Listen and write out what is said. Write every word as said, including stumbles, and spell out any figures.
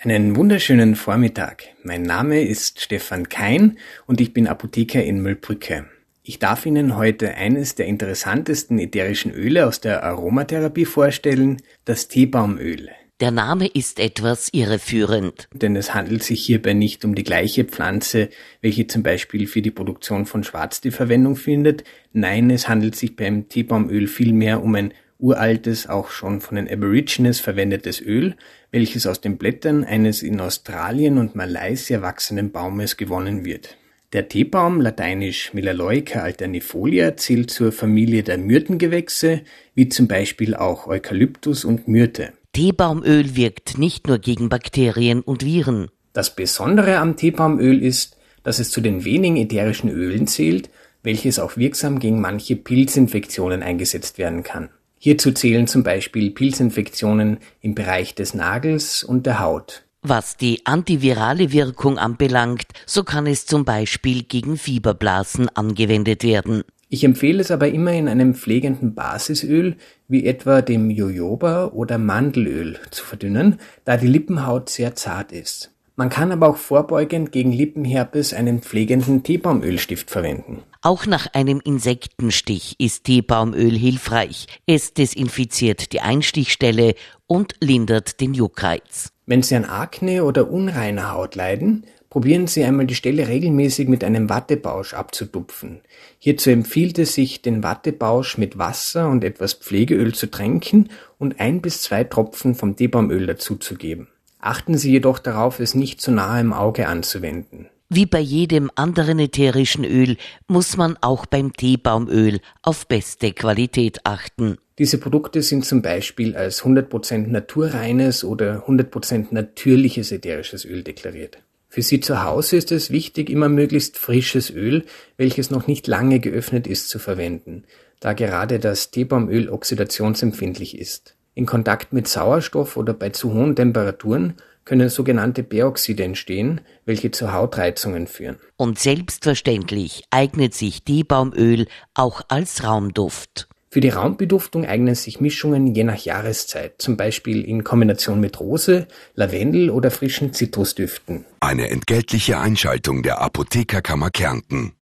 Einen wunderschönen Vormittag. Mein Name ist Stefan Kein und ich bin Apotheker in Mühlbrücke. Ich darf Ihnen heute eines der interessantesten ätherischen Öle aus der Aromatherapie vorstellen, das Teebaumöl. Der Name ist etwas irreführend. Denn es handelt sich hierbei nicht um die gleiche Pflanze, welche zum Beispiel für die Produktion von Schwarztee Verwendung findet. Nein, es handelt sich beim Teebaumöl vielmehr um ein uraltes, auch schon von den Aborigines verwendetes Öl, welches aus den Blättern eines in Australien und Malaysia wachsenden Baumes gewonnen wird. Der Teebaum, lateinisch Melaleuca alternifolia, zählt zur Familie der Myrtengewächse, wie zum Beispiel auch Eukalyptus und Myrte. Teebaumöl wirkt nicht nur gegen Bakterien und Viren. Das Besondere am Teebaumöl ist, dass es zu den wenigen ätherischen Ölen zählt, welches auch wirksam gegen manche Pilzinfektionen eingesetzt werden kann. Hierzu zählen zum Beispiel Pilzinfektionen im Bereich des Nagels und der Haut. Was die antivirale Wirkung anbelangt, so kann es zum Beispiel gegen Fieberblasen angewendet werden. Ich empfehle es aber immer in einem pflegenden Basisöl, wie etwa dem Jojoba oder Mandelöl, zu verdünnen, da die Lippenhaut sehr zart ist. Man kann aber auch vorbeugend gegen Lippenherpes einen pflegenden Teebaumölstift verwenden. Auch nach einem Insektenstich ist Teebaumöl hilfreich. Es desinfiziert die Einstichstelle und lindert den Juckreiz. Wenn Sie an Akne oder unreiner Haut leiden, probieren Sie einmal die Stelle regelmäßig mit einem Wattebausch abzutupfen. Hierzu empfiehlt es sich, den Wattebausch mit Wasser und etwas Pflegeöl zu tränken und ein bis zwei Tropfen vom Teebaumöl dazuzugeben. Achten Sie jedoch darauf, es nicht zu nahe im Auge anzuwenden. Wie bei jedem anderen ätherischen Öl muss man auch beim Teebaumöl auf beste Qualität achten. Diese Produkte sind zum Beispiel als hundert Prozent naturreines oder hundert Prozent natürliches ätherisches Öl deklariert. Für Sie zu Hause ist es wichtig, immer möglichst frisches Öl, welches noch nicht lange geöffnet ist, zu verwenden, da gerade das Teebaumöl oxidationsempfindlich ist. In Kontakt mit Sauerstoff oder bei zu hohen Temperaturen können sogenannte Peroxide entstehen, welche zu Hautreizungen führen. Und selbstverständlich eignet sich Teebaumöl auch als Raumduft. Für die Raumbeduftung eignen sich Mischungen je nach Jahreszeit, zum Beispiel in Kombination mit Rose, Lavendel oder frischen Zitrusdüften. Eine entgeltliche Einschaltung der Apothekerkammer Kärnten.